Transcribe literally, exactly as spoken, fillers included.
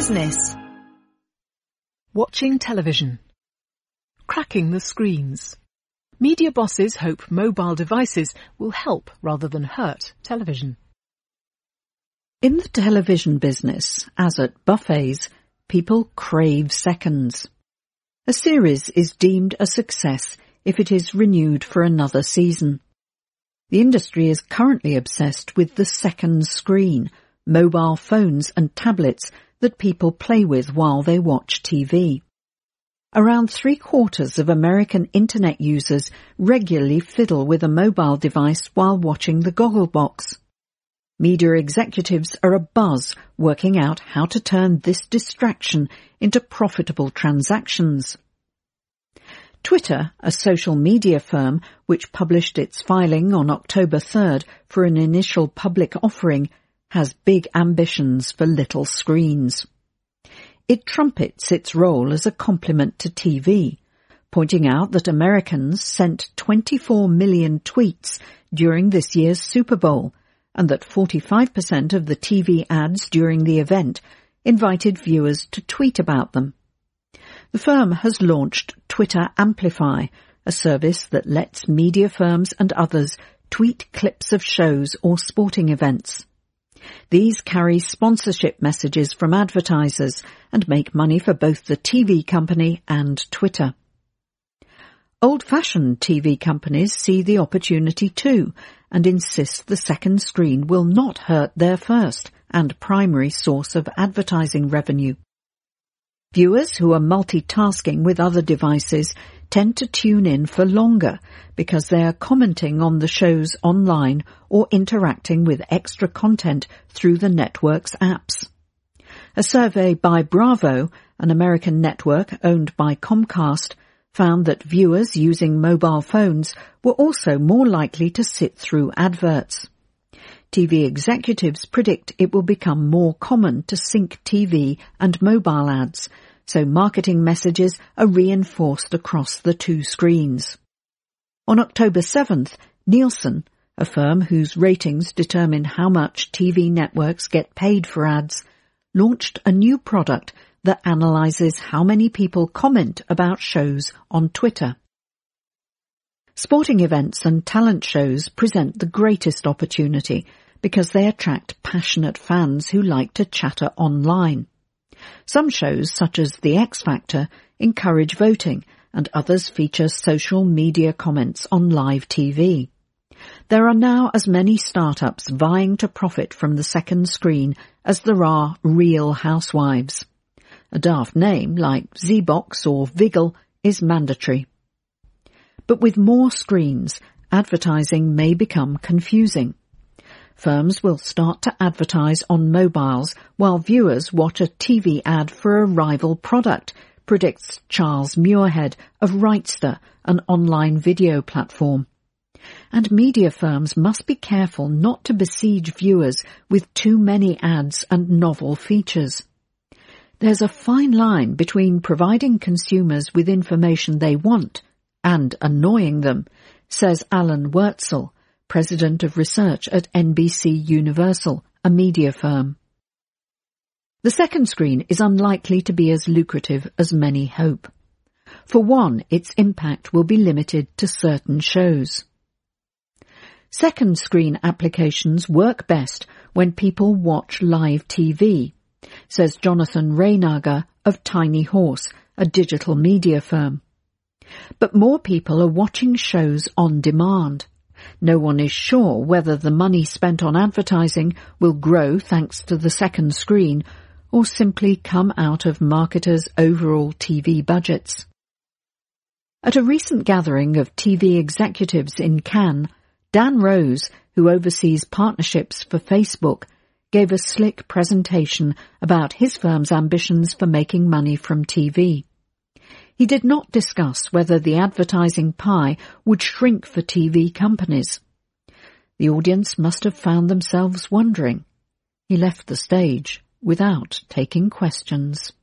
Business. Watching television. Cracking the screens. Media bosses hope mobile devices will help rather than hurt television. In the television business, as at buffets, people crave seconds. A series is deemed a success if it is renewed for another season. The industry is currently obsessed with the second screen, mobile phones and tablets that people play with while they watch T V. Around three-quarters of American Internet users regularly fiddle with a mobile device while watching the Gogglebox. Media executives are abuzz working out how to turn this distraction into profitable transactions. Twitter, a social media firm which published its filing on October third for an initial public offering, has big ambitions for little screens. It trumpets its role as a complement to T V, pointing out that Americans sent twenty-four million tweets during this year's Super Bowl, and that forty-five percent of the T V ads during the event invited viewers to tweet about them. The firm has launched Twitter Amplify, a service that lets media firms and others tweet clips of shows or sporting events. These carry sponsorship messages from advertisers and make money for both the T V company and Twitter. Old-fashioned T V companies see the opportunity too and insist the second screen will not hurt their first and primary source of advertising revenue. Viewers who are multitasking with other devices tend to tune in for longer because they are commenting on the shows online or interacting with extra content through the network's apps. A survey by Bravo, an American network owned by Comcast, found that viewers using mobile phones were also more likely to sit through adverts. T V executives predict it will become more common to sync T V and mobile ads, so marketing messages are reinforced across the two screens. On October seventh, Nielsen, a firm whose ratings determine how much T V networks get paid for ads, launched a new product that analyzes how many people comment about shows on Twitter. Sporting events and talent shows present the greatest opportunity because they attract passionate fans who like to chatter online. Some shows, such as The X Factor, encourage voting, and others feature social media comments on live T V. There are now as many startups vying to profit from the second screen as there are real housewives. A daft name like Z-Box or Viggle is mandatory. But with more screens, advertising may become confusing. Firms will start to advertise on mobiles while viewers watch a T V ad for a rival product, predicts Charles Muirhead of Rightster, an online video platform. And media firms must be careful not to besiege viewers with too many ads and novel features. There's a fine line between providing consumers with information they want and annoying them, says Alan Wurtzel, President of Research at N B C Universal, a media firm. The second screen is unlikely to be as lucrative as many hope. For one, its impact will be limited to certain shows. Second screen applications work best when people watch live T V, says Jonathan Raynager of Tiny Horse, a digital media firm. But more people are watching shows on demand. No one is sure whether the money spent on advertising will grow thanks to the second screen or simply come out of marketers' overall T V budgets. At a recent gathering of T V executives in Cannes, Dan Rose, who oversees partnerships for Facebook, gave a slick presentation about his firm's ambitions for making money from T V. He did not discuss whether the advertising pie would shrink for T V companies. The audience must have found themselves wondering. He left the stage without taking questions.